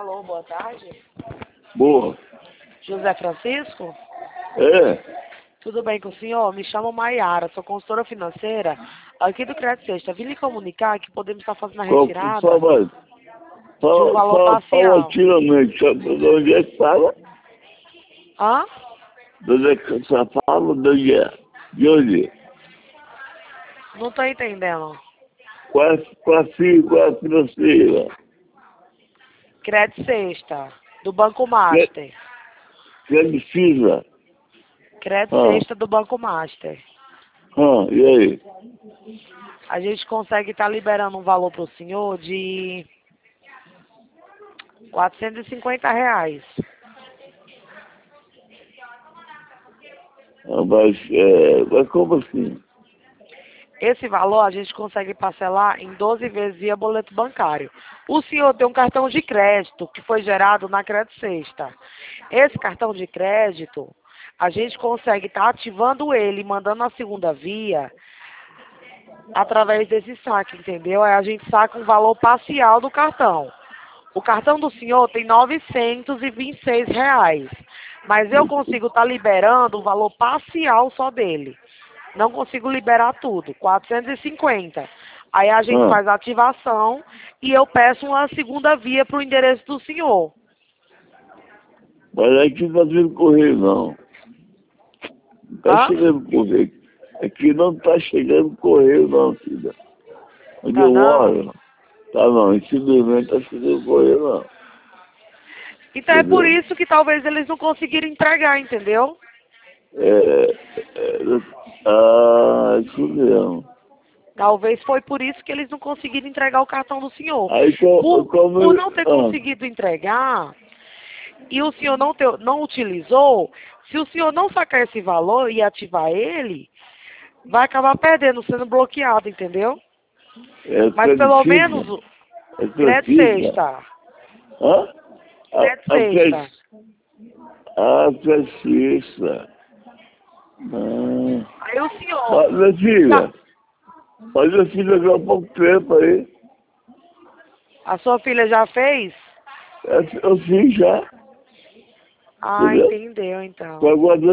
Alô, boa tarde. Boa. José Francisco? É? Tudo bem com o senhor? Me chamo Maiara, sou consultora financeira aqui do Crédito Sexta. Vim lhe comunicar que podemos estar fazendo a retirada Fala, de um valor fala parcial. paulatinamente. De onde é que fala? Hã? De onde é que você fala? De onde é? De onde? Não tô entendendo. Qual a financeira? Crédito Sexta, do Banco Master. Que precisa? Crédito Sexta do Banco Master. E aí? A gente consegue estar liberando um valor para o senhor de R$ 450. Mas como assim? Esse valor a gente consegue parcelar em 12 vezes via boleto bancário. O senhor tem um cartão de crédito que foi gerado na Crédito Sexta. Esse cartão de crédito, a gente consegue estar ativando ele, mandando a segunda via, através desse saque, entendeu? Aí a gente saca um valor parcial do cartão. O cartão do senhor tem R$ 926, mas eu consigo estar liberando o valor parcial só dele. Não consigo liberar tudo, 450. Aí a gente faz a ativação e eu peço uma segunda via para o endereço do senhor. Mas aqui não tá vindo correio, não. Não tá chegando correio. Aqui não tá chegando correio, não, filha. Onde Tá eu não? moro, tá não. Infelizmente tá chegando correio, não. Então é por isso que talvez eles não conseguiram entregar, entendeu? Isso mesmo. Talvez foi por isso que eles não conseguiram entregar o cartão do senhor. Aí Por não ter conseguido entregar e o senhor não utilizou, se o senhor não sacar esse valor e ativar ele, vai acabar perdendo, sendo bloqueado, entendeu? Mas pelo menos o Crédito Sexta. Crédito Sexta. Precisa. Aí o senhor... Mas minha filha já há pouco tempo aí. A sua filha já fez? Eu fiz já. Ah, entendeu então. Tô aguardando